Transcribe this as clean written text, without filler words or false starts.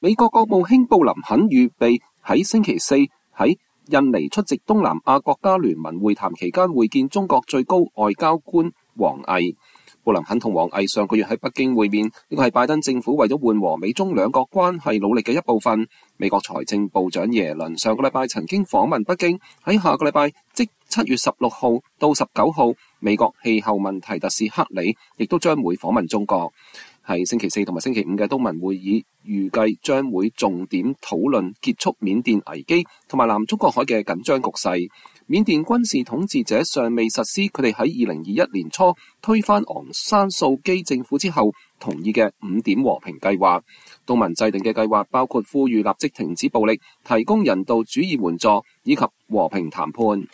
美國國務卿布林肯預備喺星期四喺印尼出席東南亞國家聯盟會談期間會見中國最高外交官王毅。布林肯同王毅上個月喺北京會面，呢個係拜登政府為咗緩和美中兩國關係努力嘅一部分。美國財政部長耶倫上個禮拜曾經訪問北京，喺下個禮拜即7月16號到19號，美國氣候問題特使克里亦都將會訪問中國。喺星期四同埋星期五嘅東盟會議，預計將會重點討論結束緬甸危機同埋南中國海嘅緊張局勢。緬甸軍事統治者尚未實施佢哋喺2021年初推翻昂山素基政府之後同意嘅5點和平計劃。東盟制定嘅計劃包括呼籲立即停止暴力、提供人道主義援助以及和平談判。